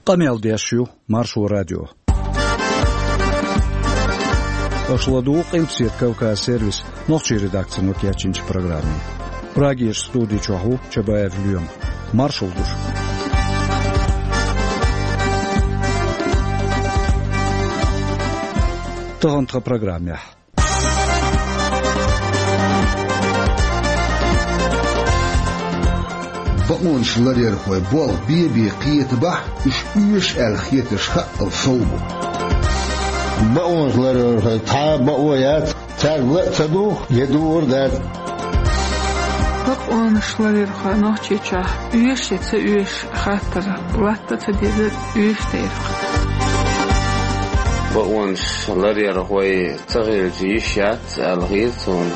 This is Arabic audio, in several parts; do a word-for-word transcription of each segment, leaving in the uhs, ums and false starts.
قميل ديشيو مارشو راديو أشلدو قيمسيت كوكا سيرفيس نوخشي редакция نوكياتشинч программе. Прагиш студии чоху чабаев люм. Маршал душ. Тонтра программе. بقون شلرير خوي بول بي بي قيت بح إش إيش الخيت شخ الصوب بقون شلرير خوي تعب بقويات تعب تدو يدور ذات بقون شلرير خوي نوتشي شاه إيش يتسويش خاطر وقت تدير إيش تيرق بقون شلرير خوي تغير جيشات الغيرتون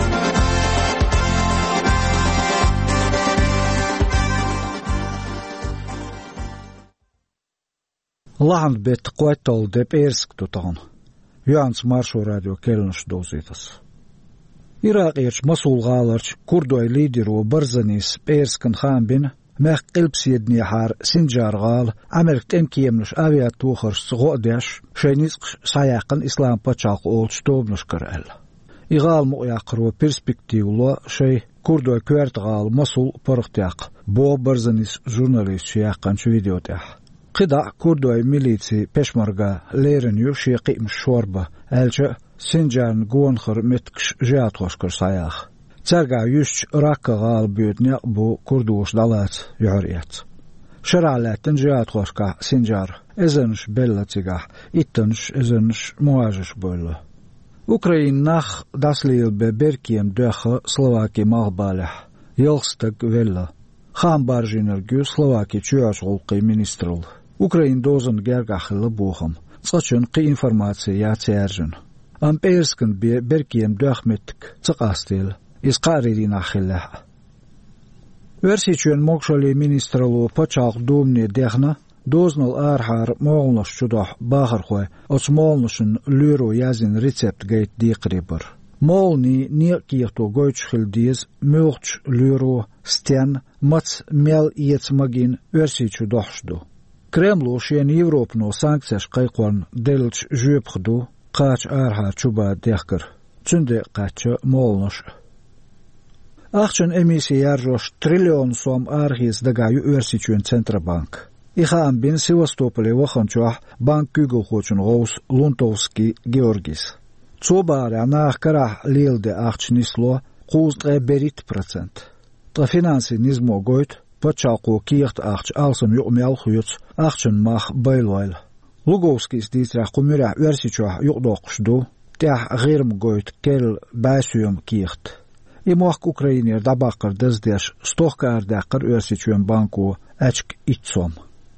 Лахан бет қуайтол деп ерсік тұтаған. Юанс маршу радио келініш дозитас. Ирак ерч масулға аларч курдуай лидеру барзанис перскін хамбин мәқ қилпс едіне хар синджарғал Америкт эмкиемніш авиатухарш ғодяш шайнисқ саяқын ислам пачақ олч тобныш кірәл. Иғал мұяқыру перспективлы шай курдуай квертғал масул парықтяқ бо барзанис журналист шияққанч видеотяқ. قدا كردوي ميليتي بشمرغا ليرن يوشي قيم شوربة ألجا سنجان غونخر متكش جات خوشكر ساياخ ترغا يوش راكا غال بيوتني بو كردوش دالات يعريات شرالاتن جات خوشكا سنجار ازنش بلاتيغا اتنش ازنش مواجش بولا اوكراين ناخ داسليل ببركيم دوخ سلوواكي مغبالح يلستك ويلا خام بارجينرگو سلوواكي چوش غلقي министрл Украин дозын гергахылы бухым. Сачын қи информация я цәржін. Амперскін бе беркием дөхметтік цықастел. Исқаририн ахиллах. Версичен мокшали министрлу пачақ думне дехна, дознал архар моғылныш чудах бағырхуай, оцмолнышын лүру язин рецепт гейт диқрибір. Молни не киехту гойчхил диз, мөғч лүру стен, мац мел иецмагин версичу дохшду. Кремлу шен Европну санкцияш қайқуан делч жүйепхду, қач арха чуба дехкір. Чүнде қачы молныш. Ақчын эмиси яржош триллион сом архиз дагаю өрсичуен Центробанк. Ихаан бин Севастополе ваханчуах банк күгіл хочын ғоус Лунтовский Георгис. Цубаре анах карах лилде ақчынисло қуздға берит процент. Та финанси низмо гойт, Пачалку киехт ахч алсам юqмял хуюц ахчын мах байлойл. Луговскис дисрах кумюрах версичуах юqдоқшду, тях ғирм гойт кел байсуем киехт. Имуах Украинер дабақыр дыздеш стохкар дақыр версичуем банку әчк итсом.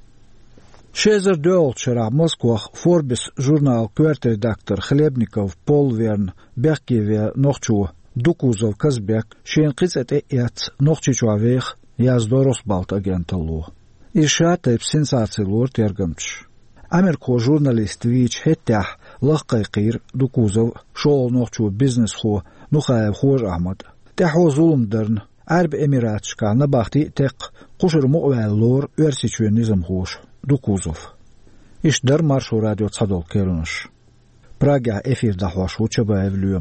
Шезер дөлчера Москвах Forbes журнал квертредактор Хлебников Полверн Беккеве нохчу Дукузов Казбек шен қицет эт нохчичуавех Яздорос балт агенталу. Ишата сенсациялор тергамч. Америко журналист вич хеттях лахқайқир Дукузов шоу нохчу бизнес ху нухаев хуж Ахмад. Техо зулумдерн Араб Эмиратшка набахти теқ қушыр муъвәллор версичуен низм хуш Дукузов. Ишдар маршу радио цадол керуныш. Прага эфир дахваш учаба евлюем.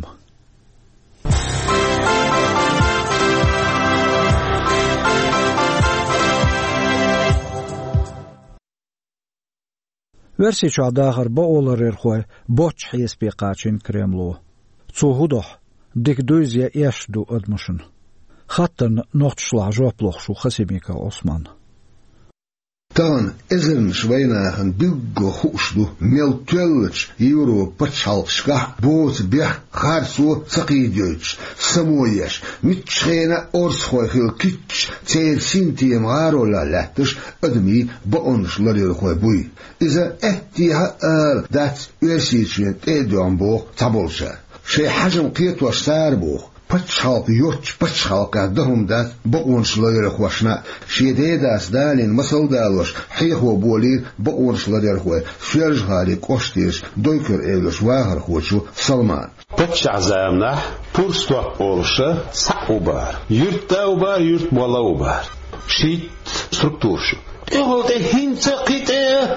Версичу адахар ба олар ерхуай боч хиеспи қачин Кремлу. Цухудох дикдуйзия ешду адмушын. Хаттан нохтшла жоплохшу Хасимика Осман. Тан эзен швайнахан билго хушду мел тюллыч евро пачалшка боз бех харсу сақидёч самоеш митчена орсхойхил кич цер синтием арола латыш адми баоншлар ерхой буй иза эттиха ар дат юсичен эдомбо таболша шей хажм қиетваш сарбо Пачхалк йоч пачхалка дهم дат баоншлар ерхошна шеде дас далин масалдалош хихо боли баоншлар ерхой фержгали коштиш дойкер элош вагар хочу Салман Пачазамна пурство олша саубар юртаубар юрт болаубар шит структуршу Eholde hinter kite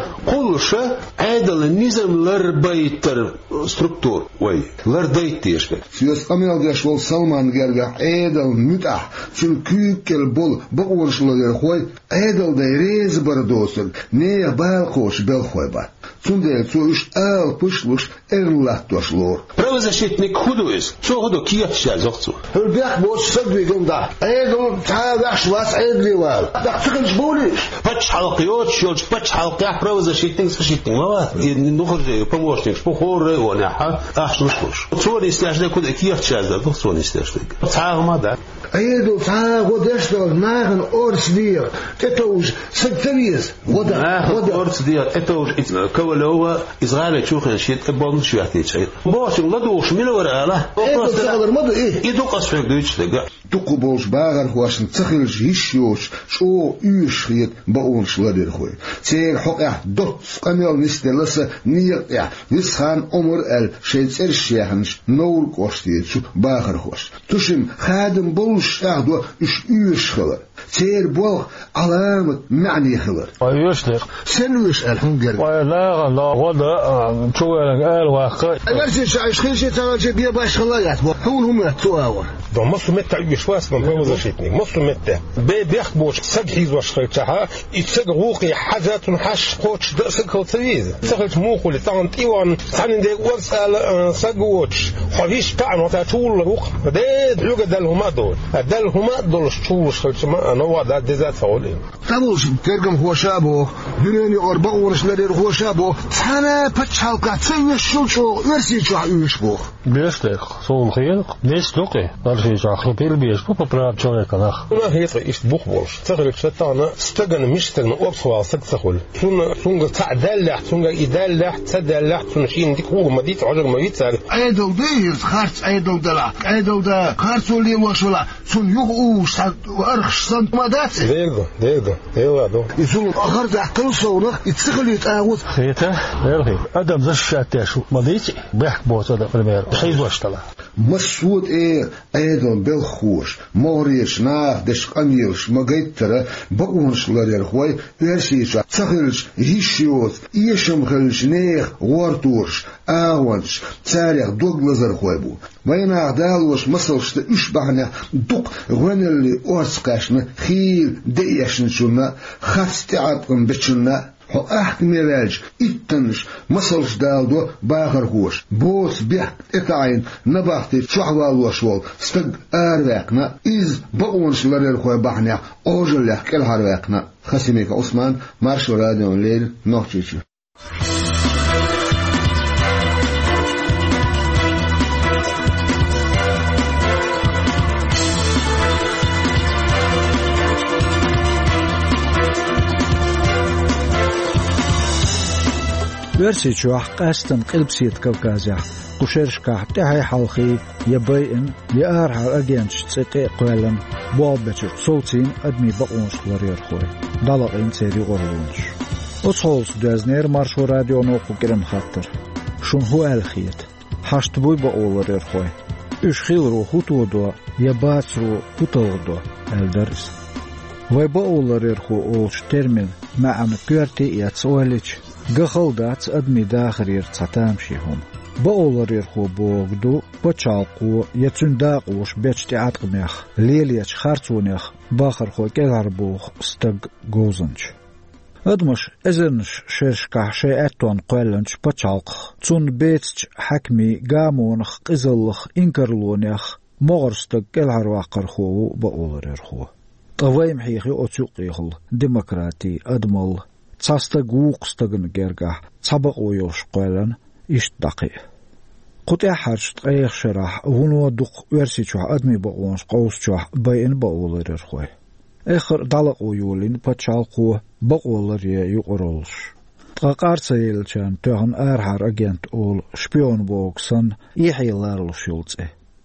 أولشة عادل النظام لربيتر ستركتور وي لرديتيش بك سياس أميال جاشوال سلمان جرجع عادل متح شن كيك البول بقولش لغير خوي عادل داي ريز بردوسل نيه بالخوش بالخوي با سندل سويش آل بشلوش إرلاتوش لور правозащитник худоис شو هدو كيف شازوختو البيخ بوش صدوي قمدا عادل تعال أحشواس عادلي وال دقتكنش بوليش باتش حلقيات شوش باتش حلقيات правозащитник защитник ما نخرج помощник بخور ونحا أحشوش شو نستاش ده كده كيف شازا ده شو نستاش ده تعال ما ده عادل تعال ودشتو ناهن أورس دير تتوج سكتريز ودا ودا أورس دير تتوج كولوا إسرائيل شوخن شيت بون شوية شيء باش لدوش من وراء عادل تعال ماذا إيه يدوق أسفل دوتش ده تقبلش باغر خواشن تخلج هيشيوش شو يشخيت بقونش لدير خوي تير حقع دوت قميل نستلسة نيقع نسخان عمر ال شيت إرشيهنش نول قوشتيت شو باغر خوش تشم خادم بولش أعدو إش يشخلر تير بوغ علامة معني خلر ويشتق سنوش الحنجر ولا لا وضع شو قال واقع أرسل شايش خيشة تراجع بيا باش خلايات هون هم تواور ده مصر متى يشواس من правозащитник مصر متى بيخبوش سجهيز وشخيتها يتسجوقي حاجات حش قوتش دسكو تريز سخت موقو لتانت إيوان تاني دي ورسال سجوتش خفيش تاعن وتطول روق ده لوجا دلهما دول دلهما دول شوش خلتما أنا وضع دزات فولين تابوش ترجم هو شابو دنياني أربعة ورش لدير هو شابو تانا بتشالكا تسوي شو شو يرسي شو يشبو بيشتق صون خير ليش لقي في جاخي بيلبيش بو براب شوية كناخ ما هي إيش بوخبولش تغرق شتانا استجن مش تغن أبصوا استقتخل سون سون تعدلح سون يدلح تدلح سون شيء ديك هو ما ديت عجر ما يتسال أيدو دير خارج أيدو دلا أيدو دا خارجوا لي وشلا سون يوش وأرخش سن ما دات ديرجو ديرجو ديرجو يسون آخر ده كل صورة يتسخل يتعود خيته ديرجو أدم زش شاتيشو ما ديت بيحك بوت هذا في المير حيز واشتلا مسعود إيه أيضا بالخوش موريش ناف دش قميلش مجيترة بقونش لدير خوي يرسيش تخلش هيشيوت يشمخلش نيخ ورتورش آوانش تاريخ دوغ لزر خوي بو وين عدالوش مصلش تشبعنا دوق غن اللي أرسقاشنا خيل ديشن شنا خاستعطن بتشنا هو أحكم يلاج إتنش مصلش دالدو باخر خوش بوس بيح إتعين نباختي شعوال وشوال استق آرواقنا إز بقونش لرير خوي بحنيا أوجل لح كل هارواقنا خسيميك عثمان مارشو راديو الليل نوحشيشي ورسي شوح قاستن قلب سيد كوكازيا قشرش كاح تحي حلخي يبين يارها أجينش تسقي قوالن بوابتر صوتين أدمي بقونش لرير خوي دلقين سيري غرلونش أصحولس دوازنير مارشو راديو نوقو كرم خاطر شون هو الخيط حشت بوي بقول لرير خوي إش خيلرو خطودو يباترو خطودو الدرس وي بقول لرير خو أولش ترمين معن كيرتي يتسواليش قخلدات أدمي داخرير تساتامشيهم بقولرير خو بوغدو بچالقو يتسنداقوش بيشتي عتقميخ ليليش خارتونيخ باخر خو كيغربوخ استق غوزنش أدمش إذنش شرشكح شي أتون قوالنش بچالق تون بيتش حكمي قامونخ قزلخ إنكرلونيخ مغرستق كيغرواقر خو بقولرير خو طويم حيخي أتوقيخل ديمقراطي أدمل تصاستق ووقستقن جرقح تصبق ويوش قوالن إشت دقي قطع حرش تقيخ شرح ونو دق ورسي چوح أدمي بقوانش قوس چوح باين بقولر خوي إخر دلق ويولين بچالقو بقولر يقرولش تقاقار سيل چان تهن آرحار أجنت أول شبيون بوكسن يحيلار لشيلتسي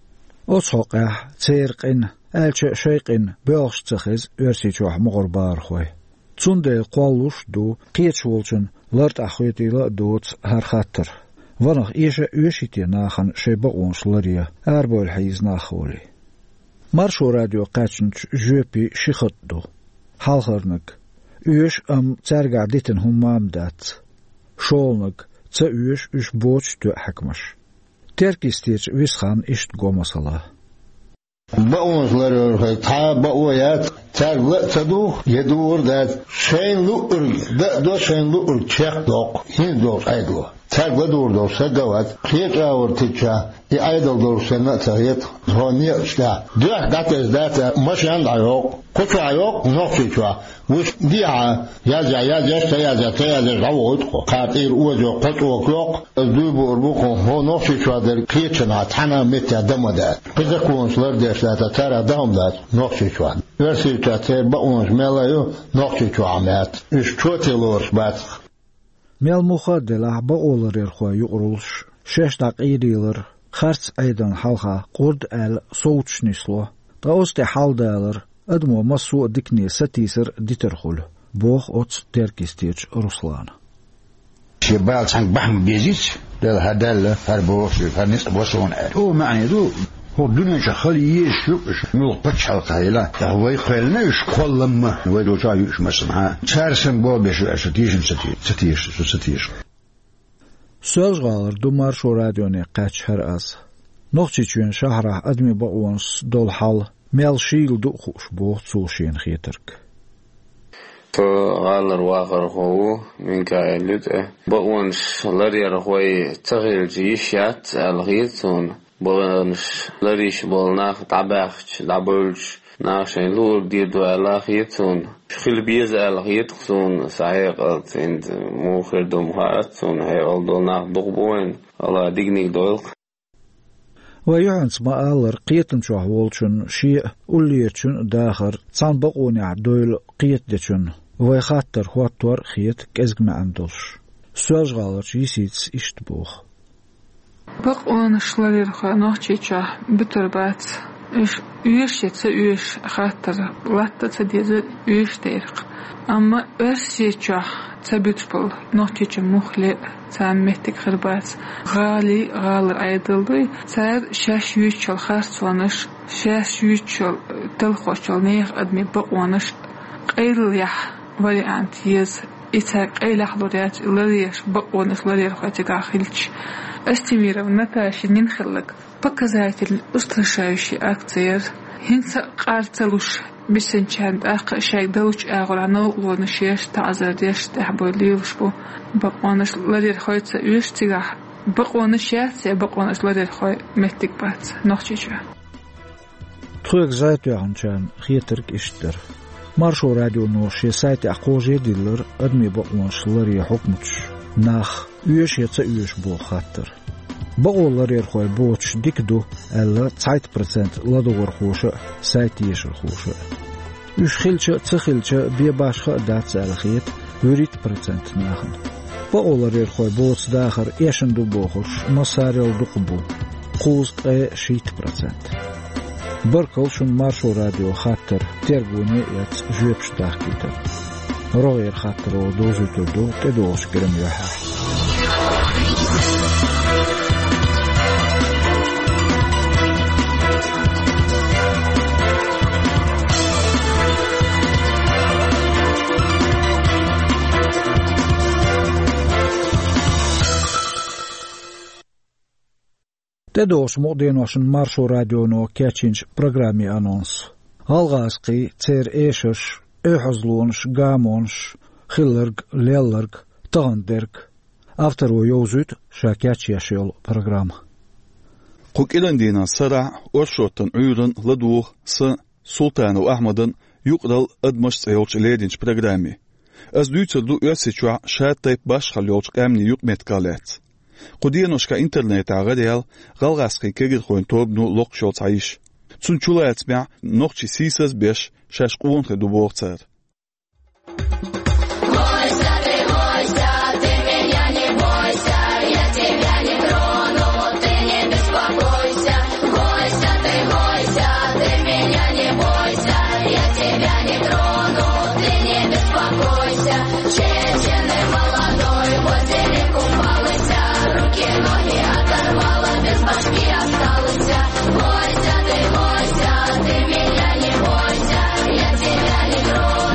أصحقح تيرقين ألش شيقين بيلش تخز ورسي چوح مغربار خوي تسوندي قوالوش دو قيتش ولچن لارت أخويتي لا دوت هر خاطر ونخ إيشا إيشيتي ناخن شي بقونش لريا أربو الحيز ناخولي مارشو راديو قاتشنش جوبي شيخت دو حالخرنك إيش أم ترقع ديتن هم مامدات شولنك تأويش إش بوش تو حكمش تركيستيج ويسخان إشت قوم صلاة بقونش لري تا بقويات تاغ تدو يدور ذات شين لور دا دو شين لور تشيخ دوق هين دور ايدو تاغ دور دور سدوات كيت اور تيچا اي ايدل دور سنه تايت هوني اشتا ده داتز دات مش عند عيوق كوتو عيوق نوكيتوا وش ديعا يازا يازا يازا يازا يازا راوت قاتير اوجو قطو كلوق دوبو اربوكو هو نوكيتوا در كيتنا تانا متى دمدا بزكونس لردش لا ترى دامدات نوكيتوا ورسي تاتر بقونش ملايو نوكيتوا عمات اش توتيلورس بات ميل مخدلة بقولر يرخوا يقرلش شش دقيقيلر خرس أيضا حلقة قرد آل صوتش نسلو تاوست حال دالر أدمو مسو دكني ستيسر ديترخل بوخ أوتس تركيستيج رسلان شبال تانك بحم بيزيت دل هدال هربوش هرنس بوشون آل هو معني دو هو الدنيا شخالي يشوش ملو بتش حلقة هيلا هو يخيلنا يشكول لما ويدو جاي يش مسمعها تشارسن بوبيش ستيشن ستيش ستيش ستيش سوزغالر دومار شو راديوني قاتش هر أز نوختيشون شهره أدمي بقوانس دول حال ميل شيل دو خوش بوخ سوشين خيترك فغالر واخر هو من كايلوت بقوانس لرير خوي تغير جيشات الغيتون بقوانس لريش بولناخ تعباخش دعبولش ناشين لور ديدو الغيتون خيل بيز الغيتون صحيح قلت عند موخر دو مهارتون هي أولدولناخ دقبوين الله ديجنيك دويلك ويعنس ما آلر قيتن شوه والشن شيء أوليتشن داخر تان بقوني دويل قيت ديشن ويخاطر خواتور خيت كزق ما عندوش سواج غالر يسيتس اشتبوخ بقون شلالير خانوخ چيچا بتربات إش يشيت يش خاطر لاتة تديز يش تيرق أما أرسيچا تبتبل نوتيچ مخلي تان مهتك خربات غالي غالر أيدلدي تار شاش يوچل خارسوانش شاش يوچل تلخوشل نيخ أدمي بقوانش قيل يح ولي أنتيز إتا قيل أحضريات لريش بقوانش لرير خواتيقا خلش استمير ونتاشي ننخلق بكزايت الأسترشايشي أكتير هنسا قارتلوش بسنچان أخ شاك دوش أغلانو ونشيش تعذر ديش تحبو ليوش بو بقوانش لدير خوي تسيوش تيغاح بقوانش ياتي بقوانش لدير خوي مهتك بات نوخشيشا تخويق زايتو يعنشان خيترك اشتر مارشو راديو نوشي سايتي أقوجي ديلر أدمي بقوانش لري حكمتش ناخ يوش يتسا يوش بو خاطر بقول لرير خوي بوتش ديكدو ألا تسعين بالمية لدور خوشة سايتيش الخوشة يوش خلشة تخلشة بيباشخة داتس الخيط وريت برسنت ناخن بقول لرير خوي بوتش داخر إيشن دو بوخش مصاريل دقبو قوزت اي شيت برسنت بركل شن مارشو راديو خاطر ترغوني يتس جوبش داخكيتر روغير خاطر ودوزو تدو تدوش كرم يوحاح تدوش مقدين وشن مارشو راديو نو كاتشينج برنامج أنونس هالغاسقي تير إيشش إيحزلونش غامونش خيلرغ ليلرغ تغندرغ أفترو يوزوت شاكاتش يشيل برنامج قوك إلان دينا سرع أرشوتن عيودن لدوه س سلطان وأحمدن يقدل أدمش سيولش ليدينش برنامج أز دويتر دو يرسيشوا شاد تيب باش خليولش قامني يقمت قالات قدينوشكا انترنت عغديال غالغاسقي كيغر خوين توبنو لوق شوت عايش تسون چولا اتبع نوخشي سيسز بيش شاش قوون خدو بورتر Бойся, ты меня не бойся, я тебя не трону.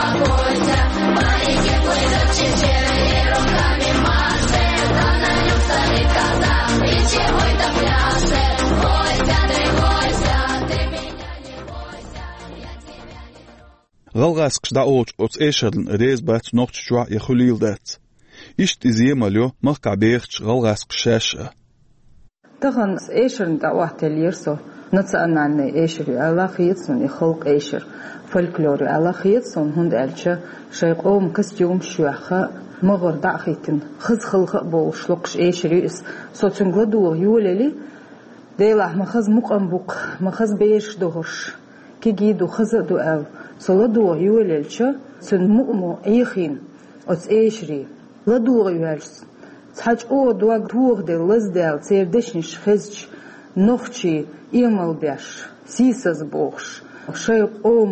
Galgaskış da oç oç eşadın rezbat nokçuğa yaxulildat. İşt izyemalyo mahkabeyx galgaskış şaşa. Tağan eşrin da wahtelirso natsananne eşri Allah xiyitsun xalq eşr folkloru Allah xiyitsun hund elçe şeyqom kostüm şuaxa mağır daxitin xız xılğı bolşluq eşris soçungladu yuleli deylah maxaz muqambuk maxaz beş dohur ki gidu xızadu ev soladu yulelçe sun mu'mu ayxin ots eşri ladu yulels Saç o duag tuğ de lazdel serdeshnish xezch noxchi imal besh sisas box şey om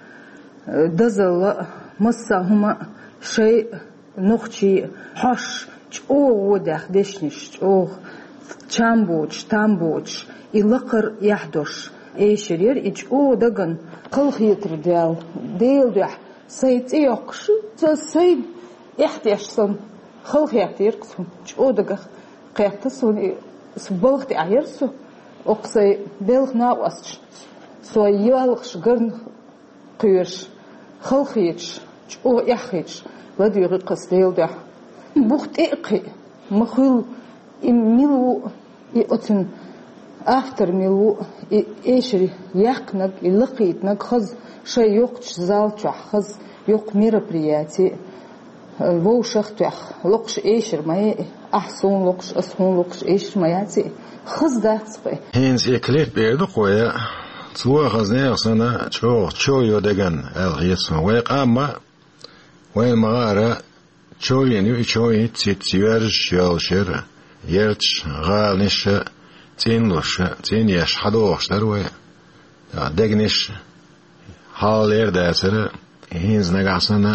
dazal massa huma şey noxchi hash o odah deshnish o chamboch tamboch ilaqar yahdosh eşerir iç o dagan qalxyetr del del dah sayt yoqsh say ihtiyaçsan خلق يعتير قسم جودك قيادتسوني سبلغتي عيرسو أقصي بلغ ناقص سو يالغ شجرن قيرش خلق يتش جو يحيتش لدي رقص ديل ده بوخت إقي مخل إميلو يأتن أفتر ميلو إيشري يقنق يلقيتنق خز شيء يقتش زالتش خز يق мероприятие Вол шахтях локш эшер май ахсон локш асон локш эшер маяти хыздацпы Hens eklep berdi qoya Tsuwa xaznayaqsana ço ço yodegan algiyatsun ve qamma ve mağara ço yeni ço yeni tsitsiverş yalşer yerç galniş tinloş tin yaş hadoşlar ve degniş haller dersere hens nagasana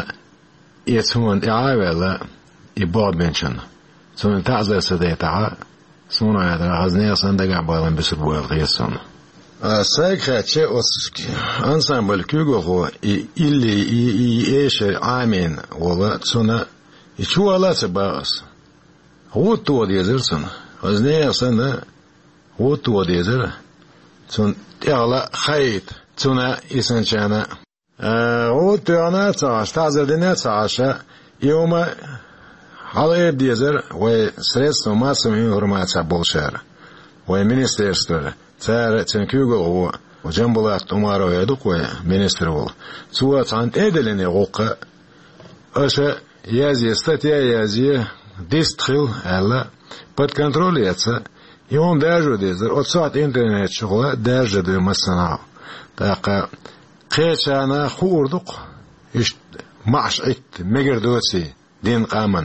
يسون إعاوة إباد بنشان سون تعزل سديتها سون هذا غزني صندق عبارة بسربوا القيسون سايق شيء أسك أنسان بالكوجو هو إللي إيش عامين ولا سون يشوف الله سباس هو تو ديزر سون غزني صند هو تو ديزر سون يلا خيط سون إنسان Вот она цаш, тазер дня цаша, иома халер дизер, ве средства массовой информации болшер, ве министерство, царь ценкюгол, в джамбулат умаро едук, ве министр вол. Цуа цант эделене гока, аша язи статья язи дистрил, элла под контролиется, и он даже дизер, от сад интернет школа даже до массанал, так. قيشانا خوردق إش معش عت مجردوسي دين قامن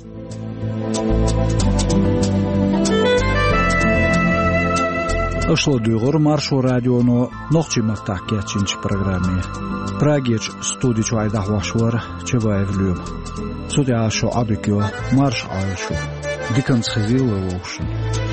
Ошло дюгор маршо радионо нохчи мактакячинч программе. Прагеч студич айдах вашвар чеваевлюм. Судя ашо адыкё марш айшу. Диканс хвилла вошин.